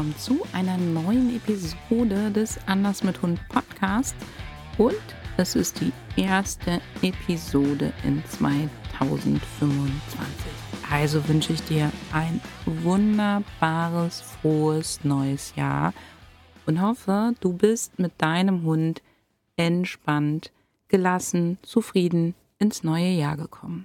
willkommen zu einer neuen Episode des Anders mit Hund Podcast. Und es ist die erste Episode in 2025. Also wünsche ich dir ein wunderbares, frohes neues Jahr und hoffe, du bist mit deinem Hund entspannt, gelassen, zufrieden ins neue Jahr gekommen.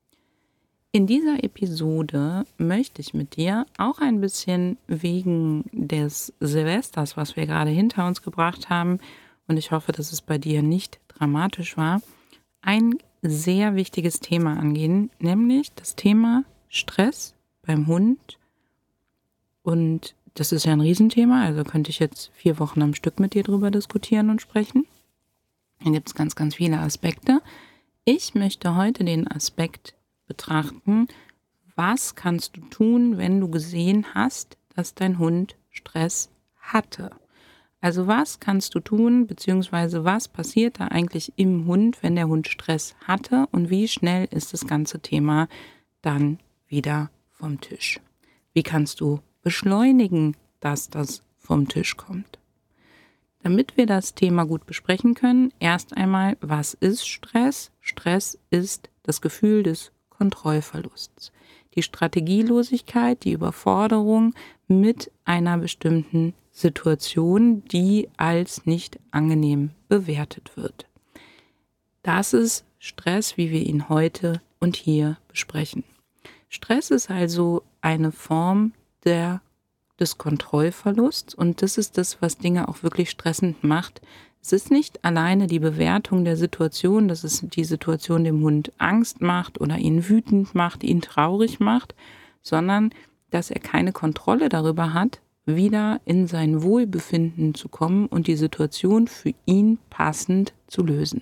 In dieser Episode möchte ich mit dir auch ein bisschen wegen des Silvesters, was wir gerade hinter uns gebracht haben, und ich hoffe, dass es bei dir nicht dramatisch war, ein sehr wichtiges Thema angehen, nämlich das Thema Stress beim Hund. Und das ist ja ein Riesenthema, also könnte ich jetzt 4 Wochen am Stück mit dir drüber diskutieren und sprechen. Da gibt es ganz, ganz viele Aspekte. Ich möchte heute den Aspekt betrachten, was kannst du tun, wenn du gesehen hast, dass dein Hund Stress hatte. Also was kannst du tun, beziehungsweise was passiert da eigentlich im Hund, wenn der Hund Stress hatte und wie schnell ist das ganze Thema dann wieder vom Tisch? Wie kannst du beschleunigen, dass das vom Tisch kommt? Damit wir das Thema gut besprechen können, erst einmal, was ist Stress? Stress ist das Gefühl des Kontrollverlusts. Die Strategielosigkeit, die Überforderung mit einer bestimmten Situation, die als nicht angenehm bewertet wird. Das ist Stress, wie wir ihn heute und hier besprechen. Stress ist also eine Form des Kontrollverlusts und das ist das, was Dinge auch wirklich stressend macht. Es ist nicht alleine die Bewertung der Situation, dass es die Situation dem Hund Angst macht oder ihn wütend macht, ihn traurig macht, sondern dass er keine Kontrolle darüber hat, wieder in sein Wohlbefinden zu kommen und die Situation für ihn passend zu lösen.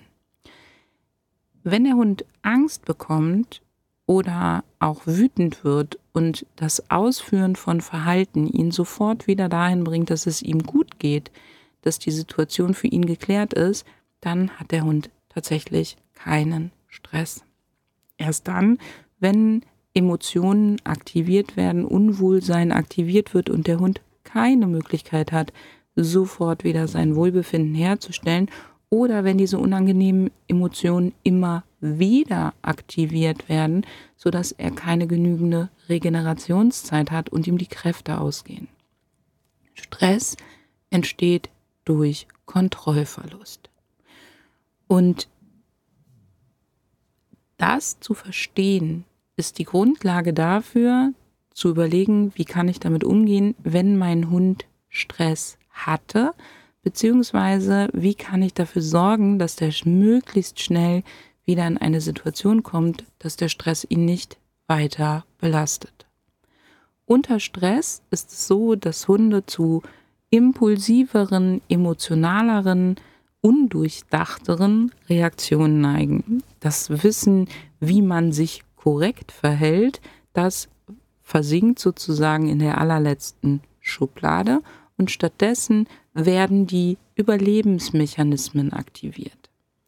Wenn der Hund Angst bekommt oder auch wütend wird und das Ausführen von Verhalten ihn sofort wieder dahin bringt, dass es ihm gut geht, dass die Situation für ihn geklärt ist, dann hat der Hund tatsächlich keinen Stress. Erst dann, wenn Emotionen aktiviert werden, Unwohlsein aktiviert wird und der Hund keine Möglichkeit hat, sofort wieder sein Wohlbefinden herzustellen, oder wenn diese unangenehmen Emotionen immer wieder aktiviert werden, sodass er keine genügende Regenerationszeit hat und ihm die Kräfte ausgehen. Stress entsteht durch Kontrollverlust. Und das zu verstehen, ist die Grundlage dafür, zu überlegen, wie kann ich damit umgehen, wenn mein Hund Stress hatte, beziehungsweise wie kann ich dafür sorgen, dass der möglichst schnell wieder in eine Situation kommt, dass der Stress ihn nicht weiter belastet. Unter Stress ist es so, dass Hunde zu impulsiveren, emotionaleren, undurchdachteren Reaktionen neigen. Das Wissen, wie man sich korrekt verhält, das versinkt sozusagen in der allerletzten Schublade und stattdessen werden die Überlebensmechanismen aktiviert.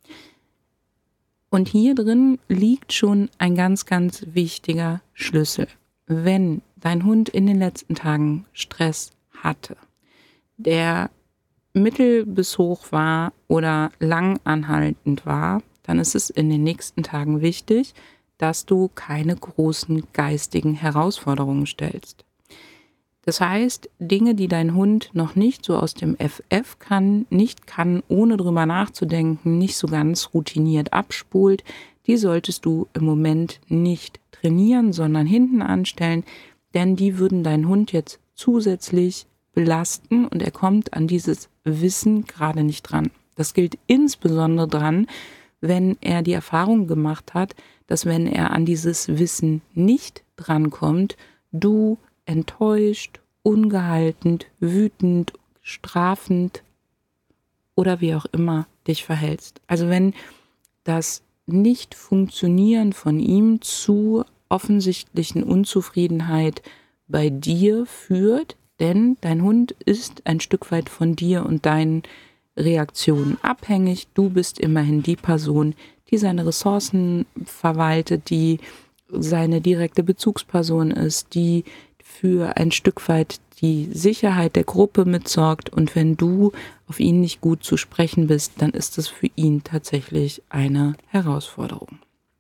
Und hier drin liegt schon ein ganz, ganz wichtiger Schlüssel. Wenn dein Hund in den letzten Tagen Stress hatte, der mittel bis hoch war oder lang anhaltend war, dann ist es in den nächsten Tagen wichtig, dass du keine großen geistigen Herausforderungen stellst. Das heißt, Dinge, die dein Hund noch nicht so aus dem FF nicht kann, ohne drüber nachzudenken, nicht so ganz routiniert abspult, die solltest du im Moment nicht trainieren, sondern hinten anstellen, denn die würden deinen Hund jetzt zusätzlich belasten und er kommt an dieses Wissen gerade nicht dran. Das gilt insbesondere dran, wenn er die Erfahrung gemacht hat, dass wenn er an dieses Wissen nicht drankommt, du enttäuscht, ungehalten, wütend, strafend oder wie auch immer dich verhältst. Also wenn das Nicht-Funktionieren von ihm zu offensichtlichen Unzufriedenheit bei dir führt, denn dein Hund ist ein Stück weit von dir und deinen Reaktionen abhängig. Du bist immerhin die Person, die seine Ressourcen verwaltet, die seine direkte Bezugsperson ist, die für ein Stück weit die Sicherheit der Gruppe mitsorgt und wenn du auf ihn nicht gut zu sprechen bist, dann ist es für ihn tatsächlich eine Herausforderung.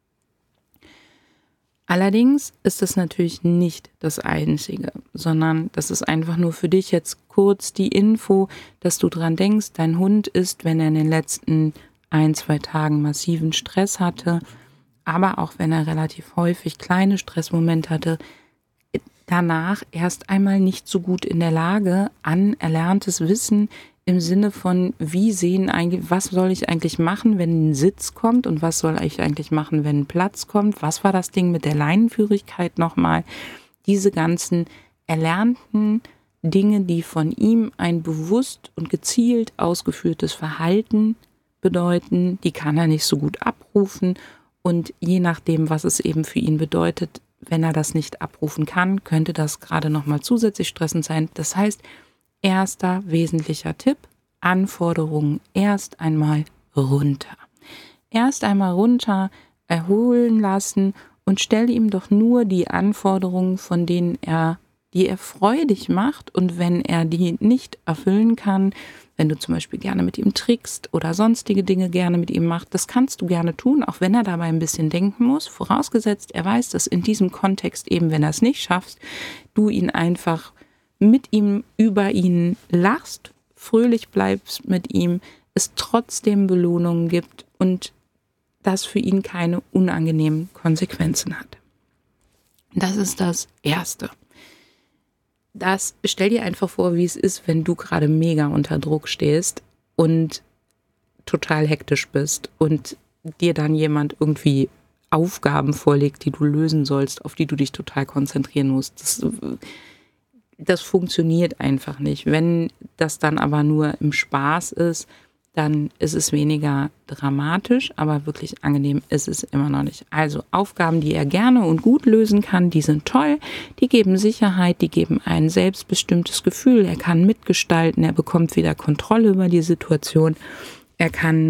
Allerdings ist es natürlich nicht das Einzige, sondern das ist einfach nur für dich jetzt kurz die Info, dass du dran denkst, dein Hund ist, wenn er in den letzten 1-2 Tagen massiven Stress hatte, aber auch wenn er relativ häufig kleine Stressmomente hatte, danach erst einmal nicht so gut in der Lage, an erlerntes Wissen im Sinne von, was soll ich eigentlich machen, wenn ein Sitz kommt und was soll ich eigentlich machen, wenn ein Platz kommt? Was war das Ding mit der Leinenführigkeit nochmal? Diese ganzen erlernten Dinge, die von ihm ein bewusst und gezielt ausgeführtes Verhalten bedeuten, die kann er nicht so gut abrufen und je nachdem, was es eben für ihn bedeutet, wenn er das nicht abrufen kann, könnte das gerade nochmal zusätzlich stressend sein. Das heißt, erster wesentlicher Tipp, Anforderungen erst einmal runter. Erst einmal runter, erholen lassen und stell ihm doch nur die Anforderungen, die er freudig macht und wenn er die nicht erfüllen kann, wenn du zum Beispiel gerne mit ihm trickst oder sonstige Dinge gerne mit ihm machst, das kannst du gerne tun, auch wenn er dabei ein bisschen denken muss, vorausgesetzt, er weiß, dass in diesem Kontext eben, wenn er es nicht schaffst, du ihn einfach mit ihm über ihn lachst, fröhlich bleibst mit ihm, es trotzdem Belohnungen gibt und das für ihn keine unangenehmen Konsequenzen hat. Das ist das Erste. Stell dir einfach vor, wie es ist, wenn du gerade mega unter Druck stehst und total hektisch bist und dir dann jemand irgendwie Aufgaben vorlegt, die du lösen sollst, auf die du dich total konzentrieren musst. Das funktioniert einfach nicht. Wenn das dann aber nur im Spaß ist, dann ist es weniger dramatisch, aber wirklich angenehm ist es immer noch nicht. Also Aufgaben, die er gerne und gut lösen kann, die sind toll, die geben Sicherheit, die geben ein selbstbestimmtes Gefühl, er kann mitgestalten, er bekommt wieder Kontrolle über die Situation, er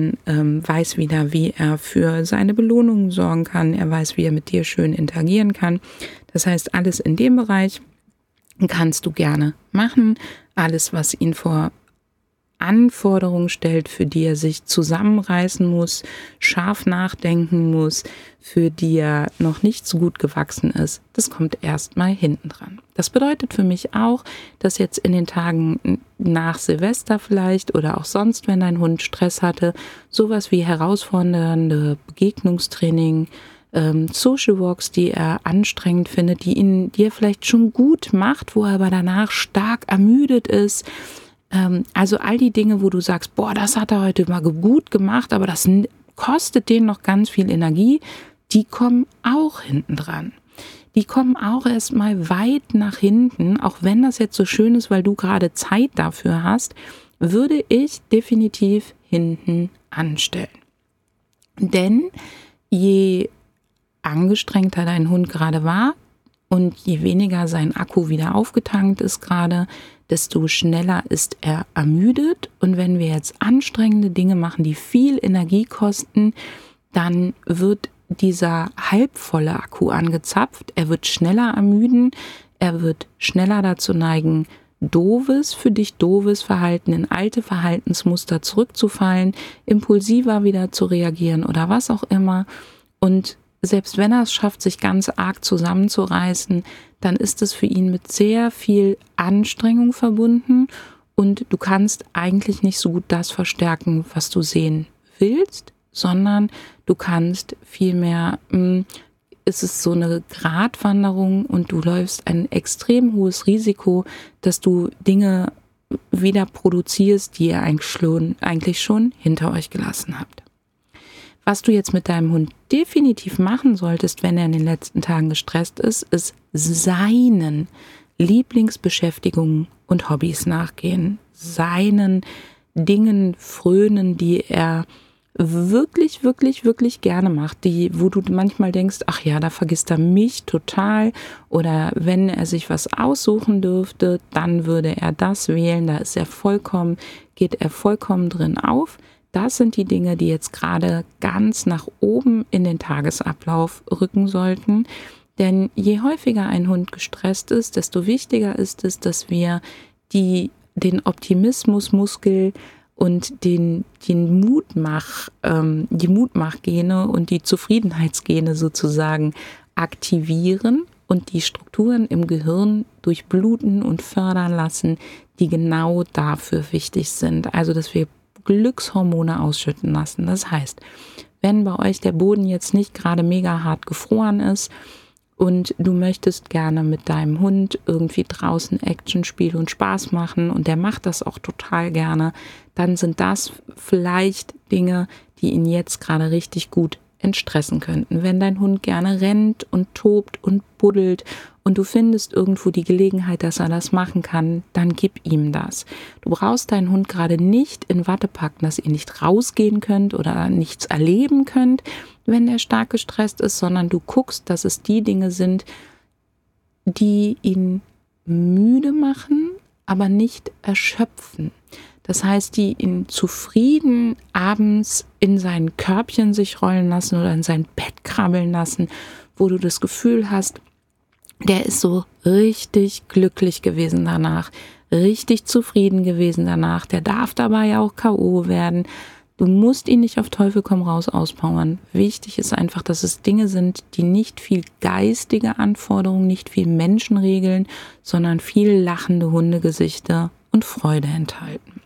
weiß wieder, wie er für seine Belohnungen sorgen kann, er weiß, wie er mit dir schön interagieren kann. Das heißt, alles in dem Bereich kannst du gerne machen, alles, was ihn vor Anforderungen stellt, für die er sich zusammenreißen muss, scharf nachdenken muss, für die er noch nicht so gut gewachsen ist, das kommt erstmal hinten dran. Das bedeutet für mich auch, dass jetzt in den Tagen nach Silvester vielleicht oder auch sonst, wenn dein Hund Stress hatte, sowas wie herausfordernde Begegnungstraining, Social Walks, die er anstrengend findet, die er vielleicht schon gut macht, wo er aber danach stark ermüdet ist. Also all die Dinge, wo du sagst, boah, das hat er heute mal gut gemacht, aber das kostet den noch ganz viel Energie, die kommen auch hinten dran. Die kommen auch erstmal weit nach hinten, auch wenn das jetzt so schön ist, weil du gerade Zeit dafür hast, würde ich definitiv hinten anstellen. Denn je angestrengter dein Hund gerade war und je weniger sein Akku wieder aufgetankt ist gerade, desto schneller ist er ermüdet. Und wenn wir jetzt anstrengende Dinge machen, die viel Energie kosten, dann wird dieser halbvolle Akku angezapft. Er wird schneller ermüden, er wird schneller dazu neigen, für dich doofes Verhalten, in alte Verhaltensmuster zurückzufallen, impulsiver wieder zu reagieren oder was auch immer. Und selbst wenn er es schafft, sich ganz arg zusammenzureißen, dann ist es für ihn mit sehr viel Anstrengung verbunden und du kannst eigentlich nicht so gut das verstärken, was du sehen willst, sondern du kannst vielmehr, es ist so eine Gratwanderung und du läufst ein extrem hohes Risiko, dass du Dinge wieder produzierst, die ihr eigentlich schon hinter euch gelassen habt. Was du jetzt mit deinem Hund definitiv machen solltest, wenn er in den letzten Tagen gestresst ist seinen Lieblingsbeschäftigungen und Hobbys nachgehen, seinen Dingen frönen, die er wirklich, wirklich, wirklich gerne macht, wo du manchmal denkst, ach ja, da vergisst er mich total, oder wenn er sich was aussuchen dürfte, dann würde er das wählen, geht er vollkommen drin auf. Das sind die Dinge, die jetzt gerade ganz nach oben in den Tagesablauf rücken sollten. Denn je häufiger ein Hund gestresst ist, desto wichtiger ist es, dass wir den Optimismusmuskel und die Mutmachgene und die Zufriedenheitsgene sozusagen aktivieren und die Strukturen im Gehirn durchbluten und fördern lassen, die genau dafür wichtig sind. Also, dass wir Glückshormone ausschütten lassen. Das heißt, wenn bei euch der Boden jetzt nicht gerade mega hart gefroren ist und du möchtest gerne mit deinem Hund irgendwie draußen Actionspiel und Spaß machen und der macht das auch total gerne, dann sind das vielleicht Dinge, die ihn jetzt gerade richtig gut entstressen könnten. Wenn dein Hund gerne rennt und tobt und buddelt und du findest irgendwo die Gelegenheit, dass er das machen kann, dann gib ihm das. Du brauchst deinen Hund gerade nicht in Watte packen, dass ihr nicht rausgehen könnt oder nichts erleben könnt, wenn er stark gestresst ist, sondern du guckst, dass es die Dinge sind, die ihn müde machen, aber nicht erschöpfen. Das heißt, die ihn zufrieden abends in sein Körbchen sich rollen lassen oder in sein Bett krabbeln lassen, wo du das Gefühl hast, der ist so richtig glücklich gewesen danach, richtig zufrieden gewesen danach, der darf dabei auch K.O. werden. Du musst ihn nicht auf Teufel komm raus auspowern. Wichtig ist einfach, dass es Dinge sind, die nicht viel geistige Anforderungen, nicht viel Menschenregeln, sondern viel lachende Hundegesichter und Freude enthalten.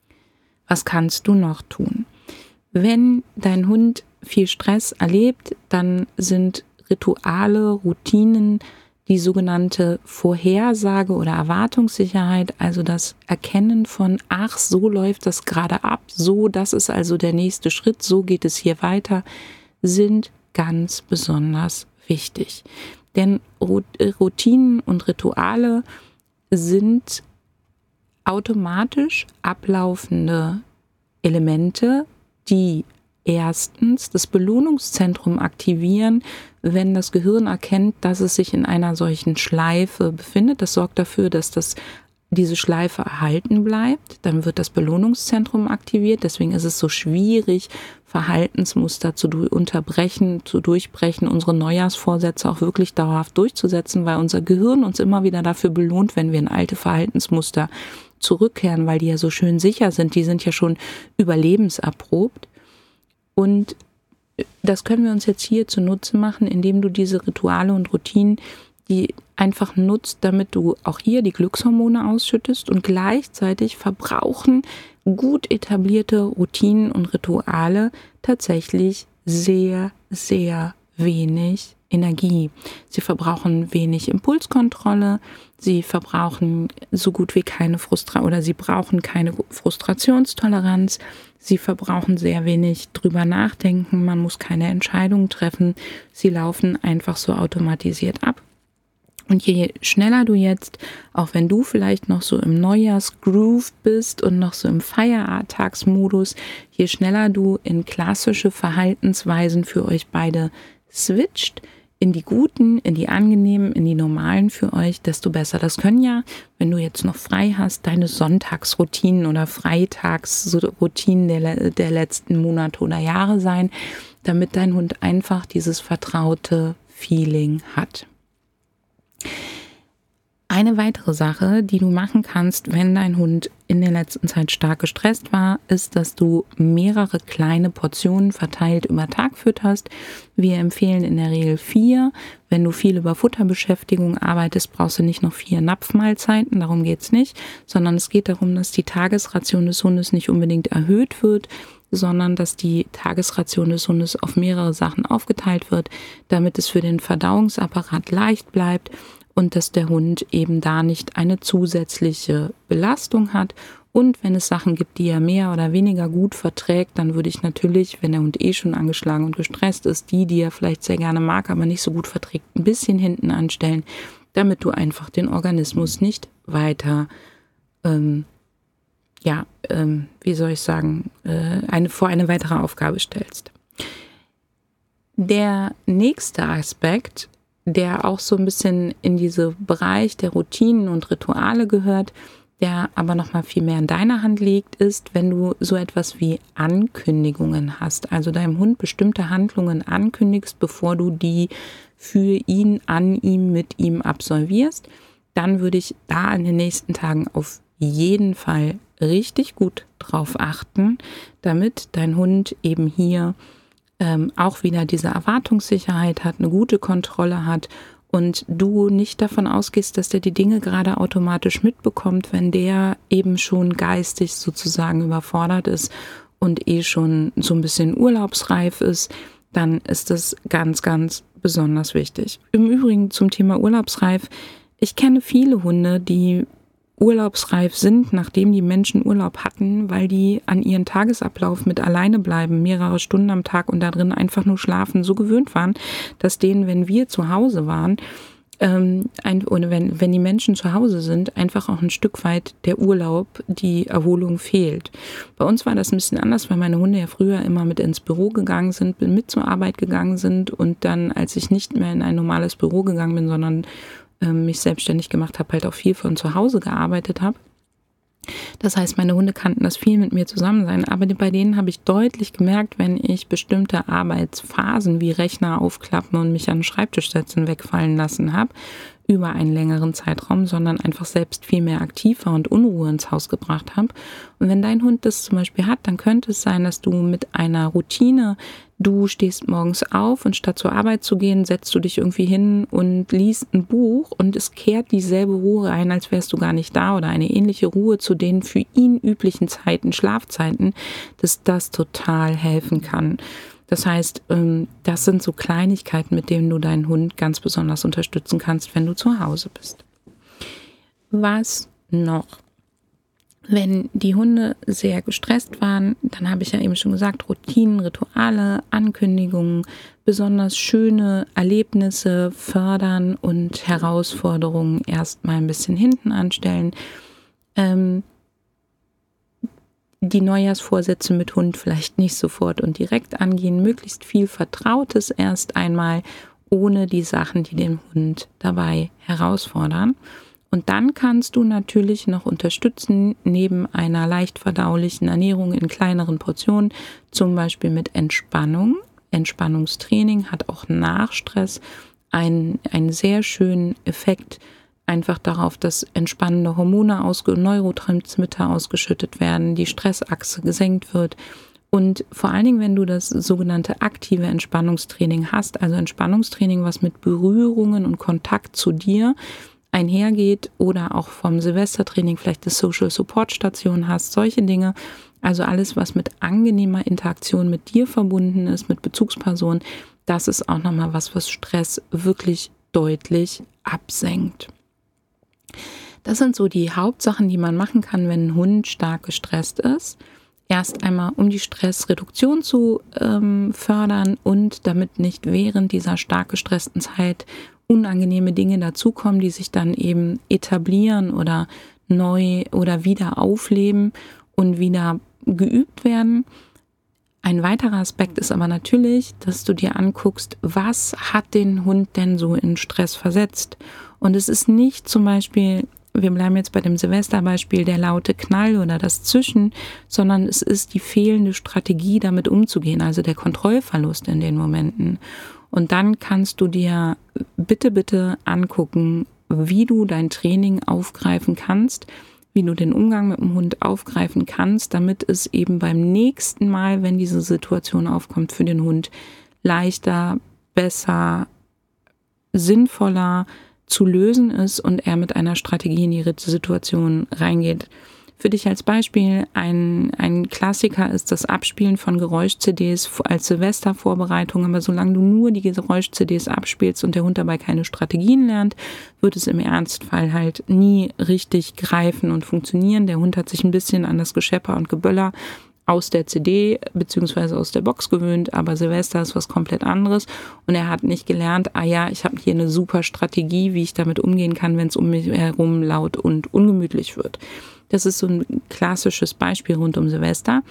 Was kannst du noch tun? Wenn dein Hund viel Stress erlebt, dann sind Rituale, Routinen, die sogenannte Vorhersage oder Erwartungssicherheit, also das Erkennen von, ach, so läuft das gerade ab, so, das ist also der nächste Schritt, so geht es hier weiter, sind ganz besonders wichtig. Denn Routinen und Rituale sind automatisch ablaufende Elemente, die erstens das Belohnungszentrum aktivieren, wenn das Gehirn erkennt, dass es sich in einer solchen Schleife befindet. Das sorgt dafür, dass diese Schleife erhalten bleibt. Dann wird das Belohnungszentrum aktiviert. Deswegen ist es so schwierig, Verhaltensmuster zu durchbrechen, unsere Neujahrsvorsätze auch wirklich dauerhaft durchzusetzen, weil unser Gehirn uns immer wieder dafür belohnt, wenn wir in alte Verhaltensmuster zurückkehren, weil die ja so schön sicher sind. Die sind ja schon überlebenserprobt. Und das können wir uns jetzt hier zunutze machen, indem du diese Rituale und Routinen, die einfach nutzt, damit du auch hier die Glückshormone ausschüttest, und gleichzeitig verbrauchen gut etablierte Routinen und Rituale tatsächlich sehr, sehr wenig Energie. Sie verbrauchen wenig Impulskontrolle, sie verbrauchen so gut wie keine sie brauchen keine Frustrationstoleranz, sie verbrauchen sehr wenig drüber nachdenken, man muss keine Entscheidungen treffen, sie laufen einfach so automatisiert ab. Und je schneller du jetzt, auch wenn du vielleicht noch so im Neujahrsgroove bist und noch so im Feiertagsmodus, je schneller du in klassische Verhaltensweisen für euch beide switcht, in die guten, in die angenehmen, in die normalen für euch, desto besser. Das können ja, wenn du jetzt noch frei hast, deine Sonntagsroutinen oder Freitagsroutinen der letzten Monate oder Jahre sein, damit dein Hund einfach dieses vertraute Feeling hat. Eine weitere Sache, die du machen kannst, wenn dein Hund in der letzten Zeit stark gestresst war, ist, dass du mehrere kleine Portionen verteilt über Tag fütterst. Wir empfehlen in der Regel 4. Wenn du viel über Futterbeschäftigung arbeitest, brauchst du nicht noch 4 Napfmahlzeiten, darum geht's nicht, sondern es geht darum, dass die Tagesration des Hundes nicht unbedingt erhöht wird, sondern dass die Tagesration des Hundes auf mehrere Sachen aufgeteilt wird, damit es für den Verdauungsapparat leicht bleibt und dass der Hund eben da nicht eine zusätzliche Belastung hat. Und wenn es Sachen gibt, die er mehr oder weniger gut verträgt, dann würde ich natürlich, wenn der Hund schon angeschlagen und gestresst ist, die er vielleicht sehr gerne mag, aber nicht so gut verträgt, ein bisschen hinten anstellen, damit du einfach den Organismus nicht weiter vor eine weitere Aufgabe stellst. Der nächste Aspekt, der auch so ein bisschen in diesen Bereich der Routinen und Rituale gehört, der aber nochmal viel mehr in deiner Hand liegt, ist, wenn du so etwas wie Ankündigungen hast. Also deinem Hund bestimmte Handlungen ankündigst, bevor du die für ihn, an ihm, mit ihm absolvierst, dann würde ich da in den nächsten Tagen auf jeden Fall richtig gut drauf achten, damit dein Hund eben hier auch wieder diese Erwartungssicherheit hat, eine gute Kontrolle hat und du nicht davon ausgehst, dass der die Dinge gerade automatisch mitbekommt, wenn der eben schon geistig sozusagen überfordert ist und schon so ein bisschen urlaubsreif ist, dann ist das ganz, ganz besonders wichtig. Im Übrigen zum Thema urlaubsreif, ich kenne viele Hunde, die urlaubsreif sind, nachdem die Menschen Urlaub hatten, weil die an ihren Tagesablauf mit alleine bleiben, mehrere Stunden am Tag und da drin einfach nur schlafen, so gewöhnt waren, dass denen, wenn wir zu Hause waren, oder wenn die Menschen zu Hause sind, einfach auch ein Stück weit der Urlaub, die Erholung fehlt. Bei uns war das ein bisschen anders, weil meine Hunde ja früher immer mit ins Büro gegangen sind, mit zur Arbeit gegangen sind und dann, als ich nicht mehr in ein normales Büro gegangen bin, sondern mich selbstständig gemacht habe, halt auch viel von zu Hause gearbeitet habe. Das heißt, meine Hunde kannten das viel mit mir zusammen sein, aber bei denen habe ich deutlich gemerkt, wenn ich bestimmte Arbeitsphasen wie Rechner aufklappen und mich an den Schreibtisch setzen wegfallen lassen habe, über einen längeren Zeitraum, sondern einfach selbst viel mehr aktiv war und Unruhe ins Haus gebracht habe. Und wenn dein Hund das zum Beispiel hat, dann könnte es sein, dass du mit einer Routine, du stehst morgens auf und statt zur Arbeit zu gehen, setzt du dich irgendwie hin und liest ein Buch und es kehrt dieselbe Ruhe ein, als wärst du gar nicht da oder eine ähnliche Ruhe zu den für ihn üblichen Zeiten, Schlafzeiten, dass das total helfen kann. Das heißt, das sind so Kleinigkeiten, mit denen du deinen Hund ganz besonders unterstützen kannst, wenn du zu Hause bist. Was noch? Wenn die Hunde sehr gestresst waren, dann habe ich ja eben schon gesagt, Routinen, Rituale, Ankündigungen, besonders schöne Erlebnisse fördern und Herausforderungen erstmal ein bisschen hinten anstellen. Die Neujahrsvorsätze mit Hund vielleicht nicht sofort und direkt angehen, möglichst viel Vertrautes erst einmal, ohne die Sachen, die den Hund dabei herausfordern. Und dann kannst du natürlich noch unterstützen, neben einer leicht verdaulichen Ernährung in kleineren Portionen, zum Beispiel mit Entspannung. Entspannungstraining hat auch nach Stress einen sehr schönen Effekt, einfach darauf, dass entspannende Hormone, Neurotransmitter ausgeschüttet werden, die Stressachse gesenkt wird. Und vor allen Dingen, wenn du das sogenannte aktive Entspannungstraining hast, also Entspannungstraining, was mit Berührungen und Kontakt zu dir einhergeht oder auch vom Silvestertraining vielleicht eine Social Support Station hast, solche Dinge, also alles, was mit angenehmer Interaktion mit dir verbunden ist, mit Bezugspersonen, das ist auch nochmal was Stress wirklich deutlich absenkt. Das sind so die Hauptsachen, die man machen kann, wenn ein Hund stark gestresst ist. Erst einmal, um die Stressreduktion zu fördern und damit nicht während dieser stark gestressten Zeit unangenehme Dinge dazukommen, die sich dann eben etablieren oder neu oder wieder aufleben und wieder geübt werden. Ein weiterer Aspekt ist aber natürlich, dass du dir anguckst, was hat den Hund denn so in Stress versetzt? Und es ist nicht zum Beispiel, wir bleiben jetzt bei dem Silvesterbeispiel, der laute Knall oder das Zischen, sondern es ist die fehlende Strategie, damit umzugehen, also der Kontrollverlust in den Momenten. Und dann kannst du dir bitte angucken, wie du dein Training aufgreifen kannst, wie du den Umgang mit dem Hund aufgreifen kannst, damit es eben beim nächsten Mal, wenn diese Situation aufkommt, für den Hund leichter, besser, sinnvoller zu lösen ist und er mit einer Strategie in die Situation reingeht. Für dich als Beispiel, ein Klassiker ist das Abspielen von Geräusch-CDs als Silvestervorbereitung, aber solange du nur die Geräusch-CDs abspielst und der Hund dabei keine Strategien lernt, wird es im Ernstfall halt nie richtig greifen und funktionieren. Der Hund hat sich ein bisschen an das Geschepper und Geböller aus der CD bzw. aus der Box gewöhnt, aber Silvester ist was komplett anderes und er hat nicht gelernt, ich habe hier eine super Strategie, wie ich damit umgehen kann, wenn es um mich herum laut und ungemütlich wird. Das ist so ein klassisches Beispiel rund um Silvester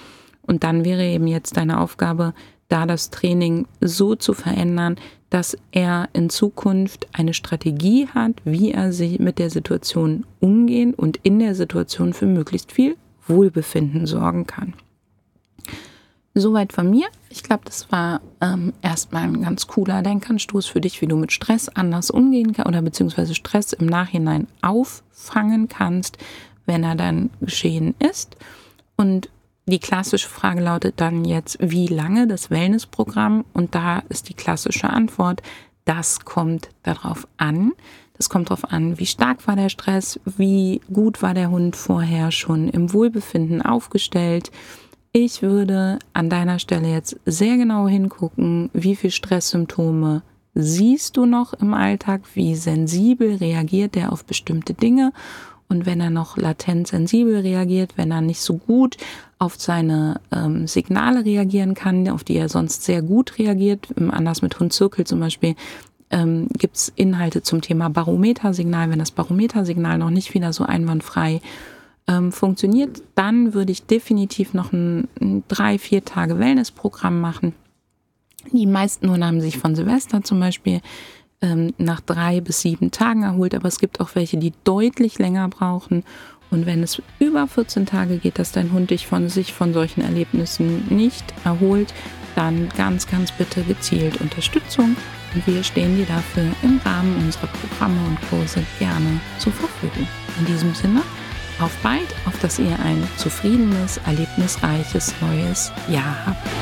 Und dann wäre eben jetzt deine Aufgabe, da das Training so zu verändern, dass er in Zukunft eine Strategie hat, wie er sich mit der Situation umgehen und in der Situation für möglichst viel Wohlbefinden sorgen kann. Soweit von mir. Ich glaube, das war erstmal ein ganz cooler Denkanstoß für dich, wie du mit Stress anders umgehen kannst oder beziehungsweise Stress im Nachhinein auffangen kannst, wenn er dann geschehen ist. Und die klassische Frage lautet dann jetzt, wie lange das Wellnessprogramm? Und da ist die klassische Antwort, das kommt darauf an. Das kommt darauf an, wie stark war der Stress, wie gut war der Hund vorher schon im Wohlbefinden aufgestellt. Ich würde an deiner Stelle jetzt sehr genau hingucken, wie viele Stresssymptome siehst du noch im Alltag, wie sensibel reagiert der auf bestimmte Dinge. Und wenn er noch latent sensibel reagiert, wenn er nicht so gut auf seine Signale reagieren kann, auf die er sonst sehr gut reagiert, anders mit Hund Zirkel zum Beispiel, gibt es Inhalte zum Thema Barometersignal. Wenn das Barometersignal noch nicht wieder so einwandfrei funktioniert, dann würde ich definitiv noch ein 3-4 Tage Wellnessprogramm machen. Die meisten Hunde haben sich von Silvester zum Beispiel nach 3 bis 7 Tagen erholt, aber es gibt auch welche, die deutlich länger brauchen. Und wenn es über 14 Tage geht, dass dein Hund sich von solchen Erlebnissen nicht erholt, dann ganz, ganz bitte gezielt Unterstützung. Und wir stehen dir dafür im Rahmen unserer Programme und Kurse gerne zur Verfügung. In diesem Sinne, auf bald, auf dass ihr ein zufriedenes, erlebnisreiches neues Jahr habt.